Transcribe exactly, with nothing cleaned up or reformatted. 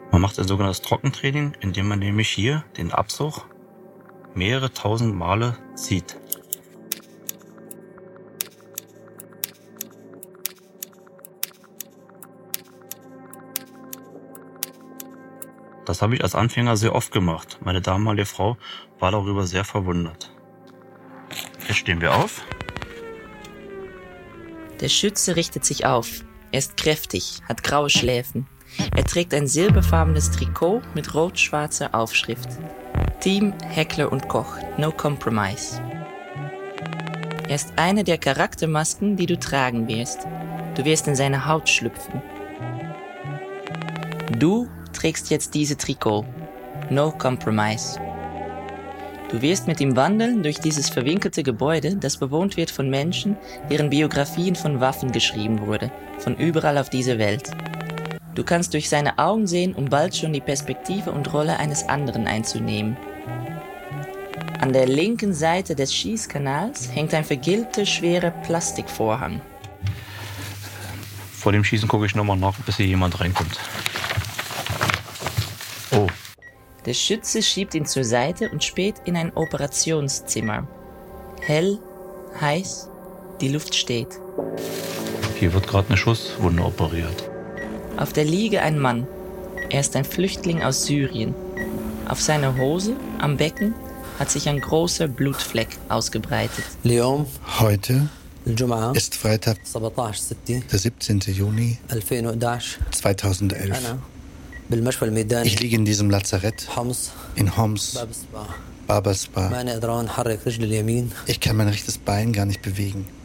Man macht ein sogenanntes Trockentraining, indem man nämlich hier den Abzug mehrere tausend Male zieht. Das habe ich als Anfänger sehr oft gemacht. Meine damalige Frau war darüber sehr verwundert. Jetzt stehen wir auf. Der Schütze richtet sich auf. Er ist kräftig, hat graue Schläfen. Er trägt ein silberfarbenes Trikot mit rot-schwarzer Aufschrift. Team Heckler und Koch, no compromise. Er ist eine der Charaktermasken, die du tragen wirst. Du wirst in seine Haut schlüpfen. Du trägst jetzt diese Trikot, no compromise. Du wirst mit ihm wandeln durch dieses verwinkelte Gebäude, das bewohnt wird von Menschen, deren Biografien von Waffen geschrieben wurde, von überall auf dieser Welt. Du kannst durch seine Augen sehen, um bald schon die Perspektive und Rolle eines anderen einzunehmen. An der linken Seite des Schießkanals hängt ein vergilbter, schwerer Plastikvorhang. Vor dem Schießen gucke ich nochmal nach, bis hier jemand reinkommt. Oh. Der Schütze schiebt ihn zur Seite und späht in ein Operationszimmer. Hell, heiß, die Luft steht. Hier wird gerade eine Schusswunde operiert. Auf der Liege ein Mann. Er ist ein Flüchtling aus Syrien. Auf seiner Hose, am Becken, hat sich ein großer Blutfleck ausgebreitet. Heute ist Freitag, der siebzehnten Juni zweitausendelf. Ich liege in diesem Lazarett in Homs, Babaspa. Ich kann mein rechtes Bein gar nicht bewegen.